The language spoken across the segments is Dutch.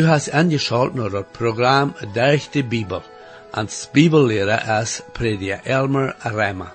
Du hast angeschaltet naar het programma Durch de Bibel. Als Bibellehrer is prediker Elmer Reimer.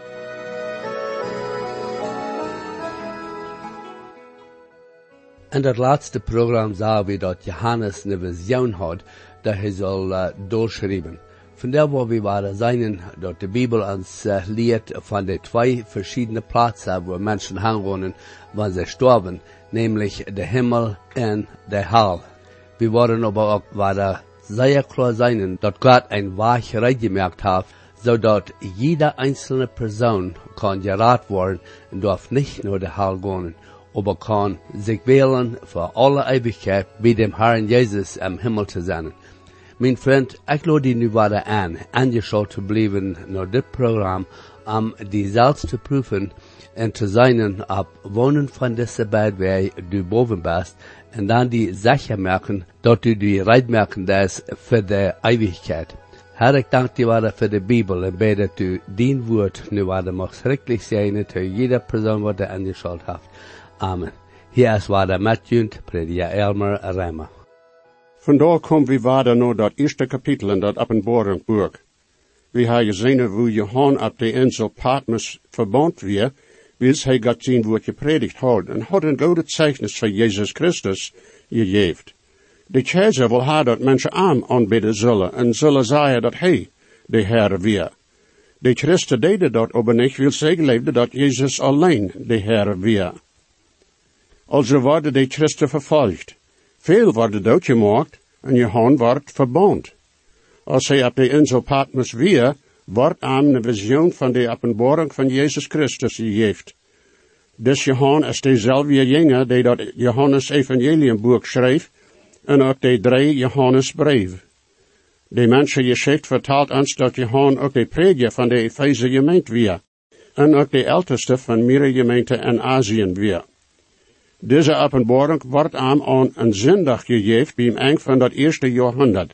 In dat laatste programma zagen we dat Johannes een visioen had dat hij zal doorschrijven. Vandaar waar we waren zijn dat de Bibel ons leert van de twee verschillende plaatsen waar mensen hangen wanneer ze sterven, namelijk de hemel en de hel. We waren aber ook waar zeer klar zijn dat God een weg gemerkt heeft, zodat jede einzelne persoon kan geraad worden en darf niet naar de hel gaan, aber kan zich wählen voor alle eeuwigheid bij dem Herrn Jezus im Himmel te zijn. Mijn vriend, ik lade je nu weer aan, aangeschaut te blijven naar dit programma, om die zelfs te proeven en te zijn op wonen van deze bed waar du boven bent, en dan die zeker merken dat du die rijdt merken is voor de eeuwigheid. Herr, ik dank je wel voor de Bibel en bid dat u dien woord nu wel mag schrikkelijk zijn te jeder persoon wat er aangeschaut heeft. Amen. Hier is waar met u, prediker Elmer Reimer. Vandaar komen we weer naar dat eerste kapitel in dat Openbaringboek. We hebben gezien hoe Johannes op de insel Patmos verbond weer, bis hij God zijn woord gepredigt had, en had een goede zeichnis van Jezus Christus gegeven. De keizer wil haar dat mensen hem aanbidden zullen, en zullen zeggen dat hij de Heer weer. De christen deden dat, aber niet wil zeggen dat Jezus alleen de Heer weer. Also worden de christen vervolgd. Veel worden doodgemaakt, en Johannes wordt verbond. Als hij op de insel Patmos weer, wordt hem een visioen van de openbaring van Jezus Christus gegeven. Dus Johannes is dezelfde jongen die dat Johannes Evangeliumboek schreef, en ook de 3 Johannesbrieven. De mensengeschichte vertelt ons dat Johannes ook de prediker van de Efeze gemeente weer, en ook de oudste van meerdere gemeenten in Azië weer. Deze openbaring wordt hem aan een zondag gegeven bij het eind van dat eerste jaarhonderd.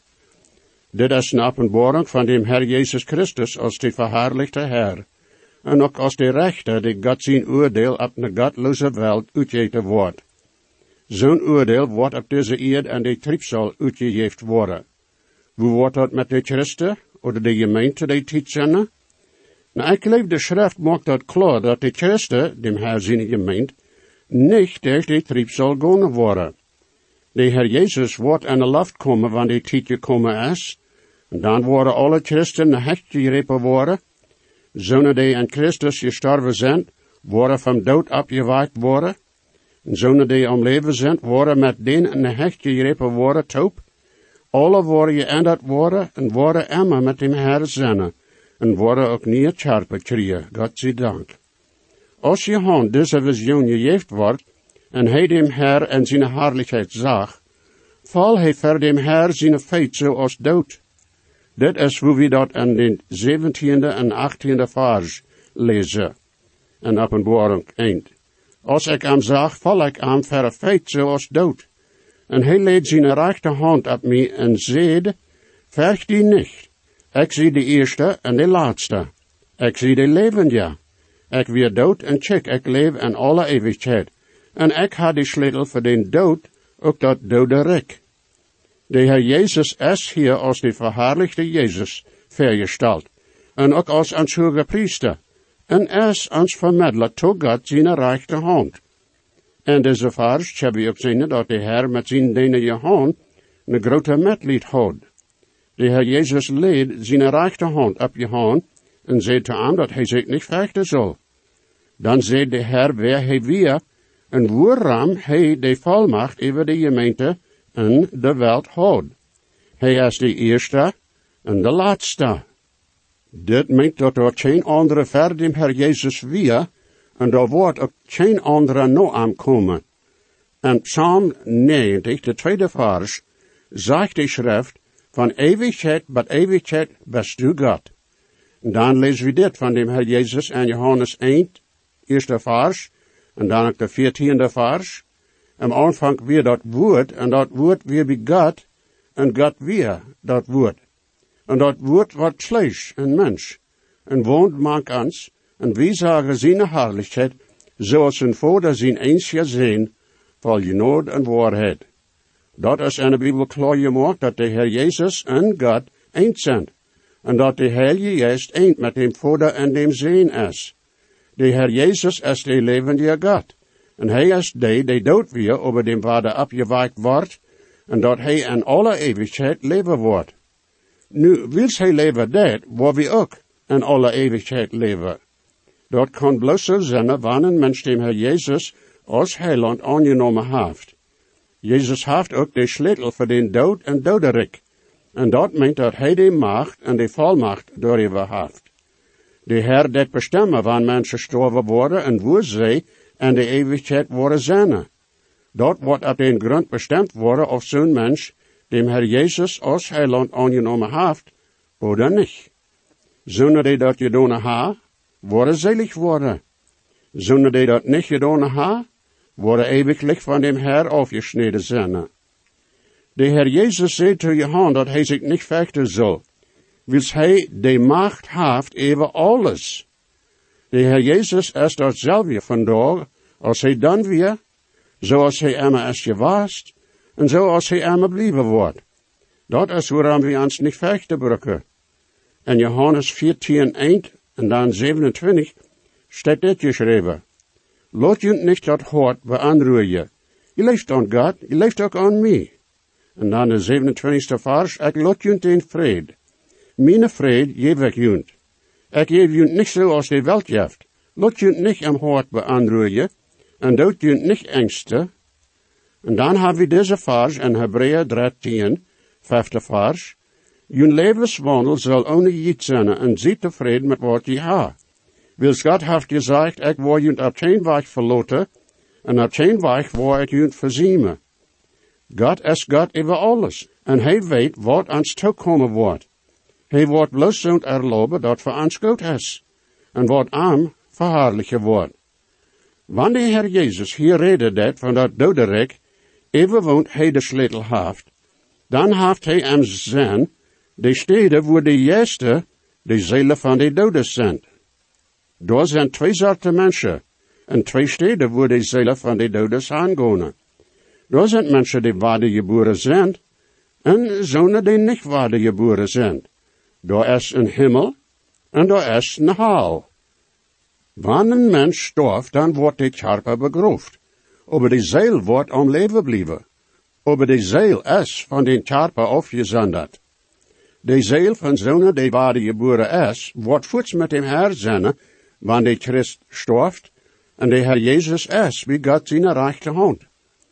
Dit is een openbaring van de Heer Jezus Christus als de verherrlichte Heer, en ook als de rechter die God zijn oordeel op de godloze wereld uitgeten wordt. Zo'n oordeel wordt op deze eerd en de triebsal uitgegeven worden. Hoe wordt dat met de christen, of de gemeente die tijd zijn? Nou, ik geloof de schrift maakt dat klaar dat de christen, dem Heer zijn gemeente, niet durch de triebsal gaan worden. De Heer Jezus wordt aan de lucht komen wanneer die tijd gekomen is, en dan worden alle christen naar hecht gerepen worden. Zonen die aan Christus gestorven zijn, worden van dood opgewekt worden. En zonen die om leven zijn, worden met den in de hecht gerepen worden, toop. Alle worden geënderd worden, en worden immer met dem Heer zijn, en worden ook niet scherper krijgen, God zij dank. Als Johannes deze visioen gegeven wordt, en hij dem Heer en zijn herrlijkheid zag, val hij voor dem Heer zijn feit zoals dood. Dit is hoe we dat in de 17e en 18e vers lezen, in Openbaring 1. Als ik hem zag, val ik hem voor een feit zoals dood. En hij leed zijn rechterhand op mij en zeide, vecht die niet. Ik zie de eerste en de laatste. Ik zie de levende. Ik weer dood en check, ik leef in alle eeuwigheid. En ik had de sleutel voor den dood, ook dat dode rijk. De Heer Jezus is hier als de verherrlichte Jezus vergesteld. En ook als ons hoge priester. En is ons vermiddler tot God zijn rechterhand. En deze vers hebben we ook zien dat de Heer met zijn dene hand een grote medlied had. De Heer Jezus leed zijn rechterhand op je hand en zei te hem dat hij zich niet vechten zal. Dan zei de Heer waar hij weer en waarom hij de volmacht over de gemeente en de wereld had. Hij is de eerste en de laatste. Dit meent dat er geen andere ver dem Heer Jezus weer, en er wordt ook geen andere na hem komen. En Psalm 90, de tweede vers, zegt de schrift, van eeuwigheid tot eeuwigheid bist du God. En dan lezen we dit van dem Heer Jezus en Johannes 1, eerste vers, en dan ook de 14e vers. Am aanvang weer dat woord, en dat woord weer bij God, en God weer dat woord. En dat woord wordt vlees en mens, en woont mank ons, en wie zagen zijn herrlijkheid, zoals een vader zijn eens gezien, vol genade en waarheid. Dat is in de Bijbel klaar gemaakt dat de Heer Jezus en God één zijn. En dat de Heilige Geest één met dem Vader en dem Zoon is. De Heer Jezus is de levende God. En hij is die dood weer over dem Vader afgewaakt wordt. En dat hij in alle eeuwigheid leven wordt. Nu, wils hij leven dat, waar we ook in alle eeuwigheid leven. Dat kan bloos zo zijn, wanneer een mens dem Heer Jezus als heiland aangenomen heeft. Jezus heeft ook de sleutel voor den dood en doderik. En dat meent dat hij de macht en de volmacht daarover heeft. De Heer dat bestemmen wanneer mensen gestorven worden en waar zij in de eeuwigheid worden zijn. Dat wordt op den grond bestemd worden of zo'n mens dem Heer Jezus als heiland aangenomen heeft, oder niet. Zonder die dat gedaan ha, worden selig worden. Zonder die dat niet gedaan ha, worden eeuwiglijk van dem Heer afgesneden zijn. De Heer Jezus zei te Johannes dat hij zich niet vechten zal, wils hij de macht heeft over alles. De Heer Jezus is dat zelf weer vandaag, als hij dan weer, zoals hij immer is geweest, en zoals hij immer blijven wordt. Dat is waarom we ons niet vechten brukken. In Johannes 14, 1 en dan 27 staat dit geschreven. Laat je niet dat hart beanroeien. Je leeft aan God, je leeft ook aan mij. En dan de 27e vers, ik laat je in vrede. Mijn vrede geef ik je. Ik geef je niet zoals de wereld geeft. Laat je niet am hart beanroeien, en dood je niet angsten. En dan hebben we deze vers in Hebreeën 13, 5e vers. Je levenswandel zal ongejiet zijn en zie tevreden met wat je hebt. Wils God heeft gezegd, ik word je op geen weg verloten, en op geen weg word ik je verziemen. God is God over alles, en hij weet wat ons toekomen wordt. Hij wordt bloos zo'n erlopen dat voor ons goed is, en wat arm verhaarlijken wordt. Wanneer de Heer Jezus hier reden deed van dat doderik, even woont hij de sleutel heeft, dan heeft hij hem zijn, de steden waar de juiste, de zielen van de doden zijn. Daar zijn twee soorten mensen, en twee steden waar de zielen van de doden aangaan. Daar zijn mensen die wedergeboren zijn, en zonen die niet wedergeboren zijn. Daar is een hemel, en daar is een hel. Wanneer een mens sterft, dan wordt de Körper begroefd. Aber de ziel wordt om leven blijven. Aber de ziel is van den Körper afgezonderd. De ziel van zonen die wedergeboren is, wordt voets met dem Heer zijn, wanneer de Christ sterft, en de Heer Jezus is, wie God zijn rechterhand.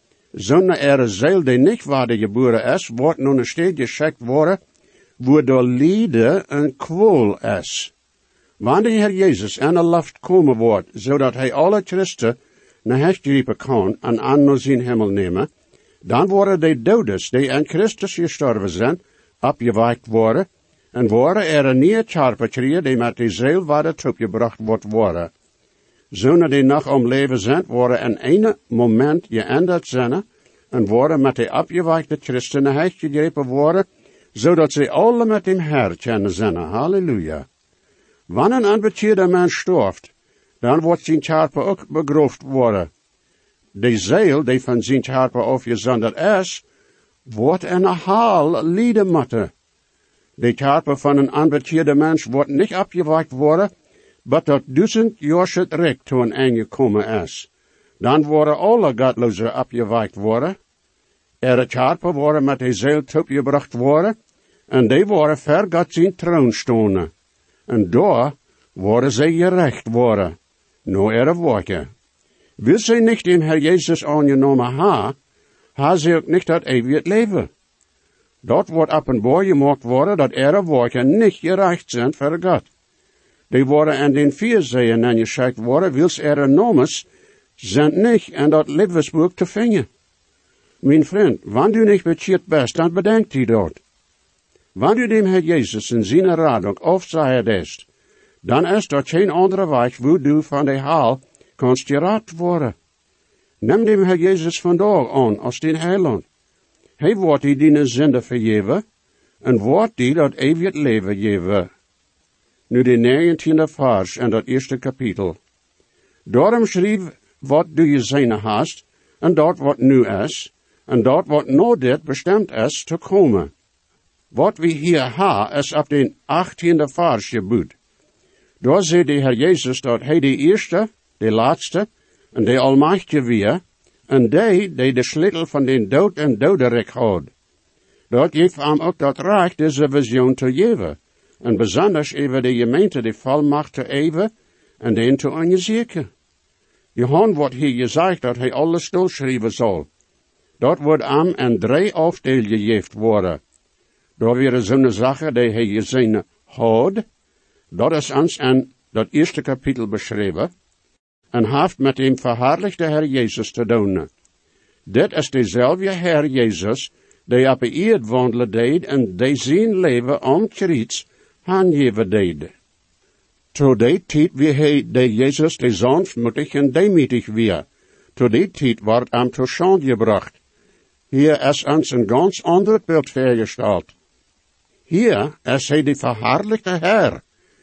Zonder ziel die niet wedergeboren is, wordt nun een steed geschikt worden, waar de lijden en kwal is. Wanneer de Heer Jezus in de lucht komen wordt, zodat hij alle Christen naar huis griepen kan en aan naar zijn hemel nemen, dan worden de dodes die in Christus gestorven zijn, opgewekt worden, en worden een nieuwe Körper krijgen die met de ziel worden teruggebracht worden. Zonen die nog om leven zijn, worden in een moment geënderd zijn, en worden met de opgewekte Christen naar huis gegrepen worden, zodat ze alle met hem Heer kennen zijn. Halleluja. Wanneer een onbekeerde mens sterft, dan wordt zijn Körper ook begroefd worden. De ziel die van zijn Körper afgezonderd is, wordt in een hel lijden moeten. De Körper van een onbekeerde mens wordt niet opgewekt worden, maar tot 1000 jaar recht toen aangekomen is. Dan worden alle godlozen opgewekt worden. Körper worden met de ziel teruggebracht worden, en die worden ver God zijn troon stonden. En daar worden zij gerecht worden, nou werken. Wil zij niet den Heer Jezus aangenomen ha zij ook niet dat eeuwig leven. Dat wordt openbaar gemaakt worden dat werken niet gerecht zijn voor God. Die worden in den 4 zeeën aangeschikt worden, wils nomes zijn niet in dat levensboek te vinden. Mijn vriend, wanneer u niet bekeerd bent, dan bedenkt u dat. Wanneer u dem Heer Jezus in zijn radung afzegd is, dan is dat geen andere weg waar du van de hel kannst gered worden. Neem dem Heer Jezus vandaag aan als den heiland. Hij wordt die die zonde vergeven, en wordt die dat eeuwig leven geven. Nu de 19e vers in dat eerste kapitel. Daarom schreef wat du gezien hast, en dat wat nu is, En dat wat nou dit bestemd is te komen. Wat we hier ha is op den 18e vers geboet. Daar zei de Heer Jezus dat hij de eerste, de laatste en de almachtige weer, en die de sleutel van den dood en doderijk houdt. Dat geeft hem ook dat recht deze visioen te geven, en besonders over de gemeente de volmacht te geven en den te onderzoeken. Johan wordt hier gezegd dat hij alles stilschrijven zal. Dat wordt hem in 3 afdelen gegeven worden. Daar weer zo'n zaken die hij gezien houdt. Dat is ons in dat eerste kapitel beschreven. En heeft met dem verherrlichte Heer Jezus te doen. Dit is dezelfde Heer Jezus, die op de eerd wandelen deed en die zijn leven om Christus aangeven deed. Tot die tijd wie hij de Jezus de sanftmoedig en demütig weer. Tot die tijd wordt hem tot schande gebracht. Hier is ons een ganz ander beeld voorgesteld. Hier is hij de verherrlichte Heer.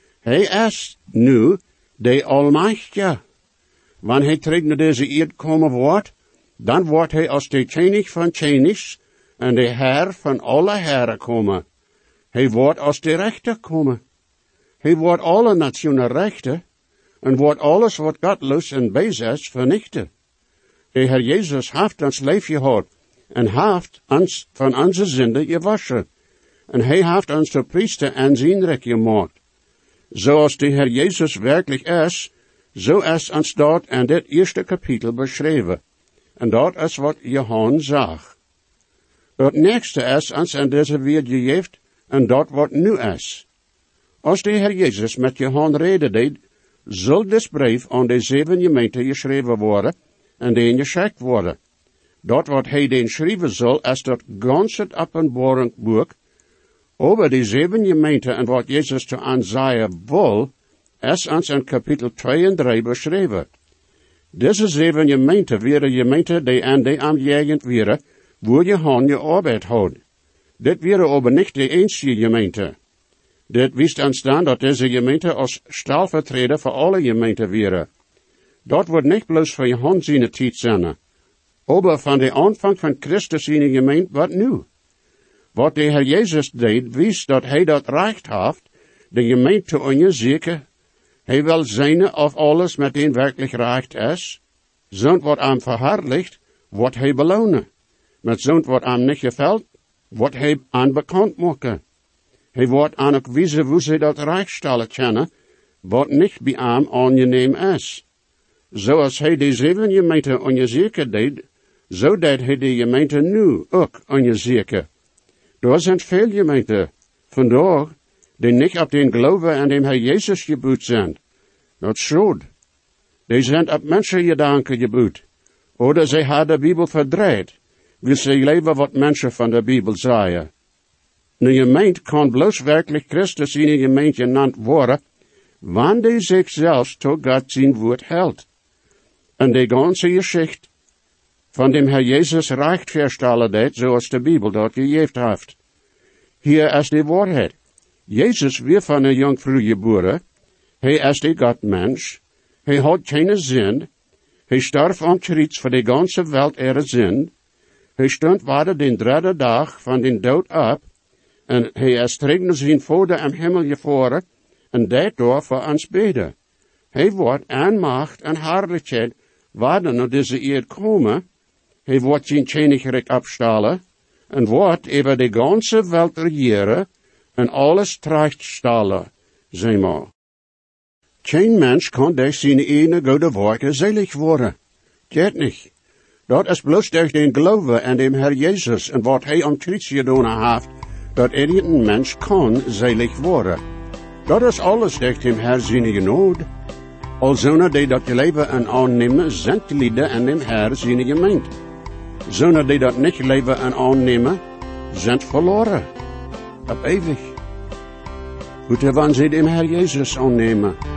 Hij is nu de Almachtige. Wanneer hij terug naar deze eerd komen wordt, dan wordt hij als de König van Königs en de Heer van alle Heren komen. Hij wordt als de rechter komen. Hij wordt alle nationen rechten en wordt alles wat godloos en bezig is vernichten. De Heer Jezus heeft ons leven gehad en heeft ons van onze zonde gewassen. En hij heeft ons de priester en zijn rijk gemaakt. Zoals de Heer Jezus werkelijk is, zo is ons dat in dit eerste kapitel beschreven. En dat is wat Johan zag. Het nächste is ons in deze wereld gegeven en dat wat nu is. Als de Heer Jezus met Johan reden deed, zal dit brief aan de 7 gemeenten geschreven worden en den geschikt worden. Dat wat hij den schrijven zal, is dat ganse openbaringboek over die 7 gemeenten en wat Jezus te aanzaaien wil, is ons in kapitel 2 en 3 beschreven. Deze 7 gemeenten waren gemeenten die aan de omgegend waren, waar Johan je arbeid had. Dit waren aber niet de enige gemeente. Dit wist ons dan dat deze gemeente als stalvertreder voor alle gemeenten waren. Dat wordt niet bloos voor Johan zijn tijd zijn, aber van de aanvang van Christus zijn gemeente wat nu. Wat de Heer Jezus deed, wist dat hij dat recht heeft, de gemeente te onderzoeken. Hij wil zijn of alles met den werkelijk recht is. Zo'n wat hem verherrlicht, wordt hij belonen. Met zo'n wat hem niet gevalt, wordt hij aan bekend maken. Hij wordt aan ook wijzen hoe ze dat recht stellen kennen, wat niet bij hem aangeneem is. Zoals hij de 7 gemeenten onderzoeken deed, zo deed hij de gemeente nu ook onderzoeken. Er zijn veel gemeenten vandaag die niet op den geloven en dem Heer Jezus geboet zijn. Dat is schuld. Die zijn op mensengedanken geboet. Oder zij hebben de Bijbel verdraaid, wil ze leven wat mensen van de Bijbel zeggen. Een gemeente kan bloos werkelijk Christus in een gemeente genannt worden, wanneer die zichzelf tot God zijn woord houdt. En de ganze geschichte van dem Heer Jezus recht verstellen deed, zoals de Bijbel dat gegeven heeft. Hier is de waarheid. Jezus weer van een jongvrouw geboren. Hij is de Godmens. Hij had geen zin. Hij starf om Christus voor de ganze wereld zin. Hij stond waarde den 3e dag van den dood op. En hij is terug naar zijn Vader im Himmel gevaren. En daardoor voor ons beden. Hij wordt aan macht en herrlijkheid waarde naar deze eerd komen. Hij wordt zijn koninkrijk opstellen. En wordt over de ganze wereld regeren. En alles terechtstellen, zeg maar. Geen mens kan door zijn ene goede werken selig worden. Geht niet. Dat is bloos door den geloven en dem Heer Jezus en wat hij aan Christus gedaan heeft, dat een mens kan selig worden. Dat is alles door dem Heer zijn genade. Alzonen die dat leven en aannemen, zijn te lieden en dem Heer zijn gemeente. Zonen die dat niet leven en aannemen, zijn verloren. Op eeuwig. Moeten we ze dem Heer Jezus aannemen.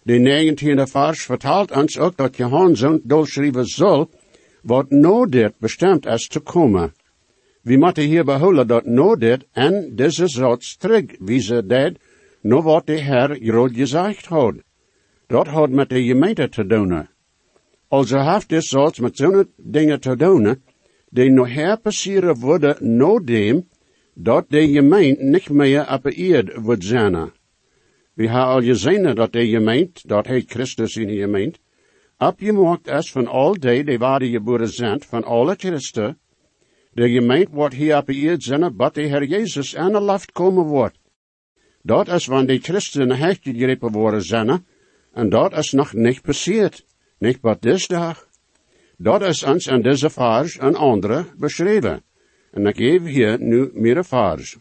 De 19e vers vertelt ons ook dat Johannes dolschrijven zal, wat no dit bestemd is te komen. We moeten hier behouden dat no dit en deze zot terug wie ze deed, no wat de Heer groot gezegd had. Dat had met de gemeente te doen. Also heeft dit soort met zo'n dingen te doen, die nog herpasseren worden no dem, dat de gemeente niet meer op de eerd wordt zijn. We hebben al gezien dat de gemeente, dat heet Christus in de gemeente, opgemaakt is van al die waar geboren zijn, van alle christen. De gemeente wordt hier op de eerd zijn, dat de Heer Jezus aan de lucht komen wordt. Dat is wanneer de christenen hecht gegrepen worden zijn, en dat is nog niet passiert. Niet wat deze dag. Dat is ons in deze vers en andere beschreven. En ik geef hier nu meer vers.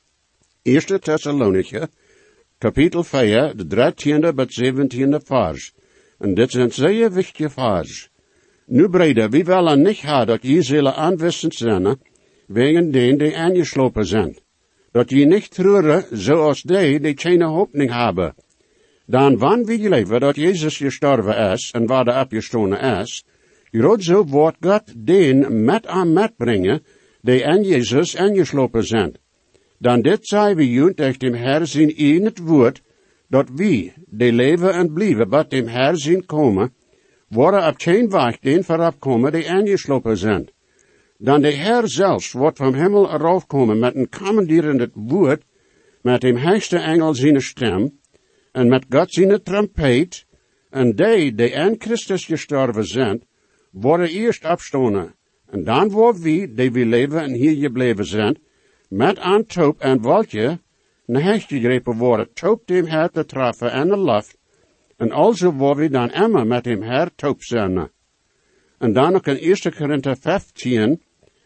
1 Thessalonicher, kapitel 4, de 13e tot 17e vers. En dit zijn zeer wichtige vers. Nu breder, wie willen niet hebben dat je zullen aanwissend zijn, wegen denen die aangeslopen zijn. Dat je niet treuren zoals die geen hoopning hebben. Dan wanneer we leven dat Jezus gestorven is en waar de opgestonden is, groot zo wordt God den met brengen, die aan Jezus aangeslopen zijn. Dan dit zei we junt echt dem Herr zien in het woord, dat wie, die leven en blijven, bij dem Herr zien komen, worden op geen weg den voorop komen, die aangeslopen zijn. Dan de Herr zelfs wordt van hemel eraf komen met een commanderend woord, met dem heiligste engel zijn stem, en met God zijn trompet, en die aan Christus gestorven zijn, worden eerst opstonden. En dan worden die we leven en hier gebleven zijn, met aan toop en wolkje, naar huis gegrepen worden, toop dem Herr te treffen en de lucht, en also worden we dan immer met dem Herr toop zijn. En dan ook in 1 Korinther 15,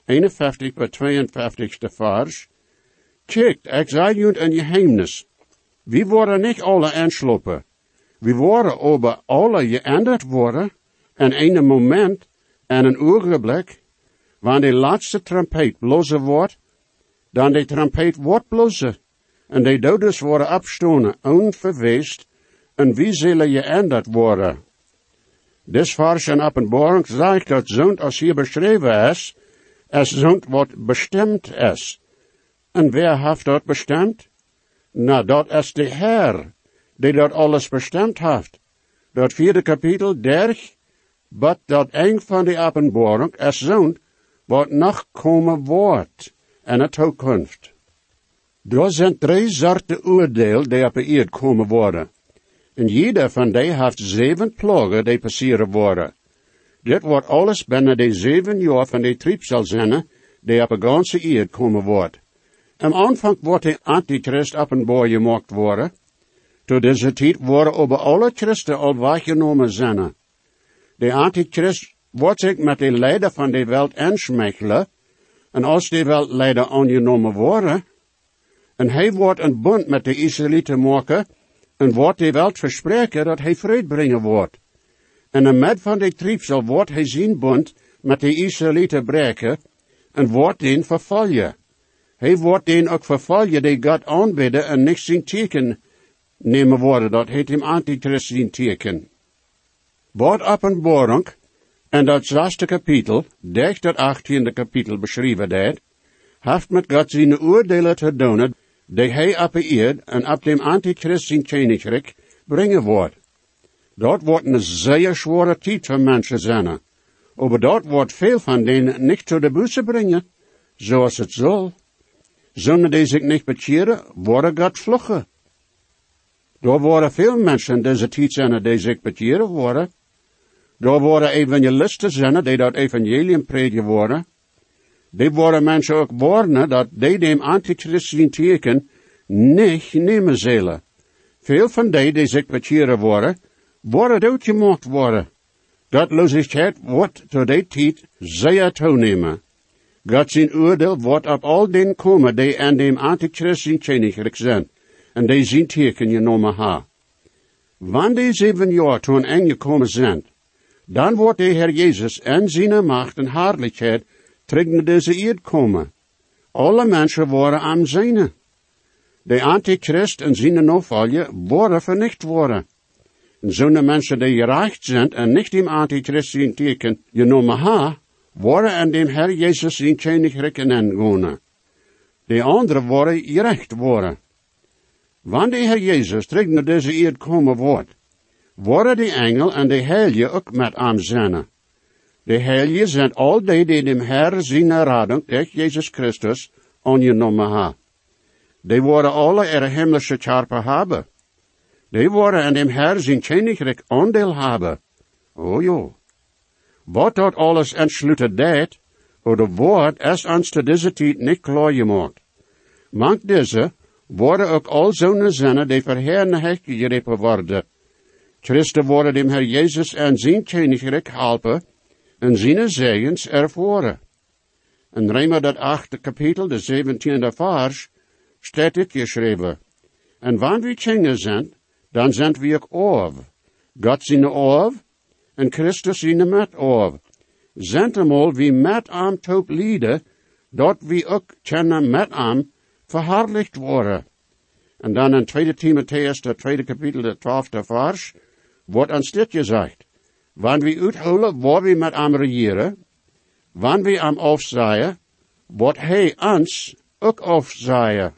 51 tot 52 vers, kijk, ik zei junt een geheimnis. We worden niet alle aanslopen. We worden over alle geändert worden, en in een moment, en een ogenblik, wanneer de laatste trompet blozen wordt, dan de trompet wordt blozen, en de doders worden opstonden, onverweest, en wie zullen geändert worden. Dit vers in Openbaring zegt dat zo'n als hier beschreven is, als zo'n wat bestemd is. En wer heeft dat bestemd? Nou, dat is de Heer, die dat alles bestemd heeft. Dat 4e kapitel 30, wat dat eind van de Openbaring is zo'n wat nog komen wordt in de toekomst. Er zijn 3 soorten oordeel die op de eerd komen worden. En jeder van die heeft 7 plagen die passeren worden. Dit wordt alles binnen de 7 jaar van de triebsel zijn, die op de ganse eerd komen wordt. Am aanvang wordt de antichrist openbaar gemaakt worden. Tot deze tijd worden over alle christen al waargenomen zijn. De antichrist wordt zich met de leider van de wereld aanschmeichelen. En als de wereldleider aangenomen worden, en hij wordt een bond met de Israëlieten maken, en wordt de wereld verspreken dat hij vrede brengen wordt. En in met van de triebsel wordt hij zijn bond met de Israëlieten breken, en wordt den vervolgen. Hij wordt den ook vervolgen die God aanbidden en niet zijn teken nemen worden. Dat heet hem antichrist zijn teken. Wordt Openbaring, en dat 6e kapitel, 10 tot 18e kapitel beschreven dat, heeft met God zijn oordelen te doen, die hij op de eerd en op dem antichrist zijn koninkrijk brengen wordt. Dat wordt een zeer zware tijd voor mensen zijn. Maar dat wordt veel van denen niet tot de busse brengen, zoals het zal. Zonder die zich niet bekeren, worden God vluggen. Daar worden veel mensen deze tijd zijn die zich bekeren worden. Daar worden evangelisten zijn die dat evangelium prediken worden. Die worden mensen ook warnen dat die dem antichrist zijn teken niet nemen zullen. Veel van die zich bekeren worden uitgemaakt worden. Godloosheid wordt tot die tijd zeer toenemen. God zijn oordeel wordt op al den komen die aan dem antichrist zijn koninkrijk zijn, en die zijn teken genomen hebben. Wanneer die 7 jaar toen aangekomen zijn, dan wordt de Heer Jezus en zijn macht en heerlijkheid terug naar deze eerd komen. Alle mensen worden aan zijne. De antichrist en zijn navolger worden vernicht worden. En zo'n mensen die gerecht zijn en niet im antichristischen teken genomen ha, worden aan dem Herr Jezus zijn koninkrijk inwonen. De anderen worden gerecht worden. Wanneer de Herr Jezus terug naar deze eerd komen wordt, worden de engel en de heilige ook met hem zijn. De heilige zijn al die dem Herr zijn rading durch Jezus Christus aangenomen ha. Die worden alle ihre himmlische Charpe hebben. Die worden aan dem Herr zijn koninkrijk aandeel hebben. Oh jo. Wat dat alles entsluiten deed, oder woord is ons te deze tijd niet klaar gemaakt. Mank deze worden ook al zo'n zinnen die verheerlijkheid gerepen worden. Christen worden dem Herr Jezus en zijn koninkrijk helpen en zijn zegens ervoeren. In Römer dat 8e kapitel, de 17e vers, staat dit geschreven. En wanneer we Kinder zijn, dan zijn we ook of. God zijn of, en Christus zijn met of. Zijn eenmaal wie met hem top lieden, dat we ook kunnen met hem verherrlicht worden. En dan in 2 Timotheus, de 2e kapitel, de 12e vers, wordt ons dit gezegd. Wanneer we uithouden, waar we met hem regeren, wanneer we hem afzaaien, wordt hij ons ook afzaaien.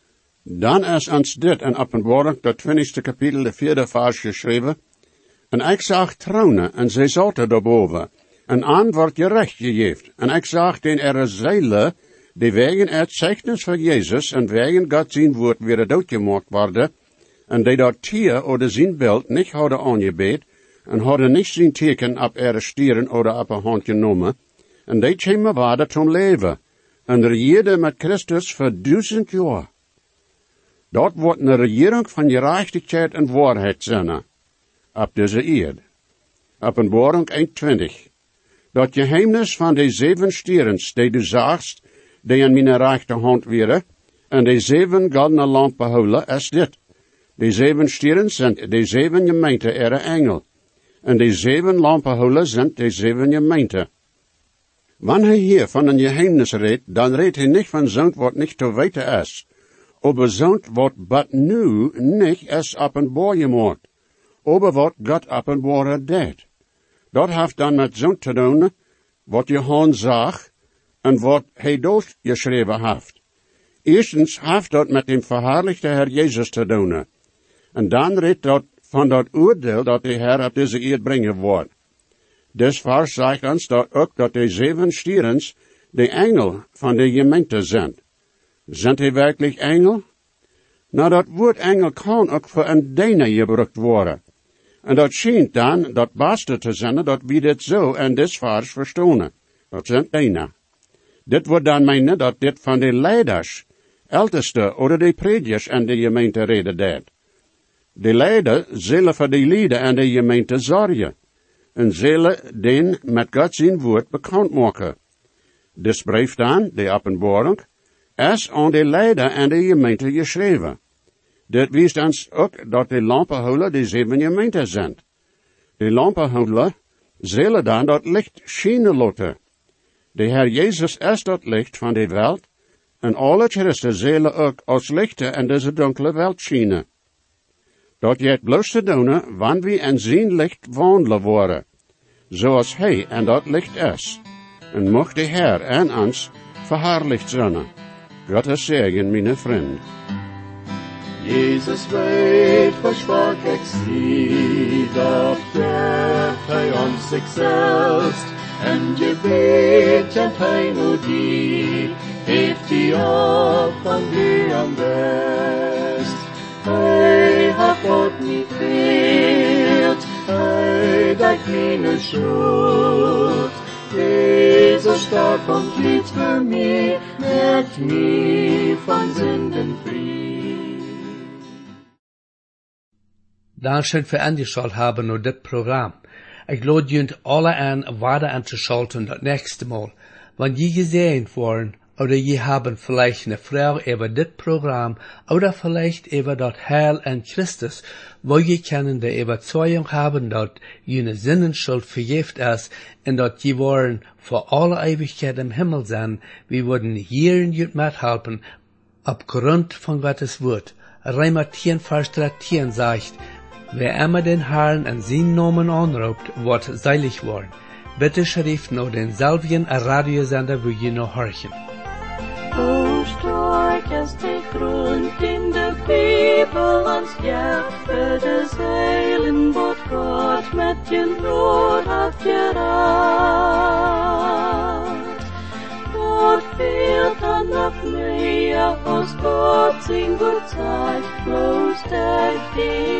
Dan is ons dit in Openbaring, de 20e kapitel, de 4e vers geschreven. En ik zag tronen, en zij zaten daarboven. En aan wordt gerecht gegeven. En ik zag den zeilen, die wegen het zeichnis van Jezus, en wegen God zijn woord weer doodgemaakt worden. En die dat tier oder zijn beeld niet hadden aangebeet, en hadden niet zijn teken op stieren oder op een hand genomen. En die kwamen waarde tot leven. En regeerde met Christus voor 1000 jaar. Dat wordt een regering van gerechtigheid en waarheid zijn. Op deze eerd. Openbaring 21. Dat geheimnis van de 7 stierens, die du zagst, die in mijn rechterhand waren, en de 7 goldene lampen houden, is dit. De 7 stierens zijn de 7 gemeenten ihre engel. En de 7 lampen houden zijn de 7 gemeenten. Wanneer hij hier van een geheimnis redt, dan redt hij niet van zo'n wat niet te weten is. Aber zo'n wat but nu niet is openbaar gemaakt. Aber wat God openbaar deed. Dat heeft dan met zo'n te doen, wat Johannes zag, en wat hij doorgeschreven heeft. Eerstens heeft dat met dem verherrlichte Herr Jezus te doen. En dan redt dat van dat oordeel dat de Herr op deze eerd brengen wordt. Des vers zegt ons dat ook dat de 7 stierens de engel van de gemeente zijn. Zijn die werkelijk engel? Nou, dat woord engel kan ook voor een diener gebruikt worden. En dat schijnt dan dat beste te zijn dat we dit zo en dit vers verstaan. Dat zijn diener. Dit wordt dan meenen dat dit van de leiders, älteste oder de predikers en de gemeente reden deed. De leider zullen voor de lieden en de gemeente zorgen. En zullen den met God zijn woord bekend maken. Dit brief dan, de openbaring, is aan de leider en de gemeente geschreven. Dit wijst ons ook dat de lampenhouders de 7 gemeenten zijn. De lampenhouders zullen dan dat licht schijnen laten. De Herr Jezus is dat licht van de wereld, en alle Christen zullen ook als lichten in deze donkere wereld schijnen. Dat je het bloos te doen, wanneer we in zijn licht wandelen worden, zoals hij en dat licht is. En mocht de Herr en ons verherrlicht zijn. Gottes Segen, meine vriend. Jesus weet versprach exie, doch treft hij ons zichzelf, en gebet en hij nu die, heeft die op van die am best. Hij hat God niet veelt, hij dat meine schuld. Jesus starb und litt für mich, merkt mich von Sünden frei. Dankeschön für angeschaut haben nur das Programm. Ich lade jünt alle an, weiter anzuschalten das nächste Mal. Wenn je gesehen worden, oder je haben vielleicht eine Frage über das Programm, oder vielleicht über das Heil an Christus, wo je können die Überzeugung haben, dass jene Sinnenschuld vergift ist, und dass je wollen vor aller Ewigkeit im Himmel sein, wir würden hier jünt mithelfen, aufgrund von Gottes Wort. Römer 10, Vers 13 sagt, Wer immer den Herrn an seinen Namen anruft, wird seilig worden. Bitte schrift noch denselben Radiosender, wo ihr noch horchen. O stark ist der Grund in der Bibel ans ja, für das Heilen, was Gott mit den Brot hat gerat. Gott fehlt dann noch mehr, als Gott sein Gott sagt, bloß der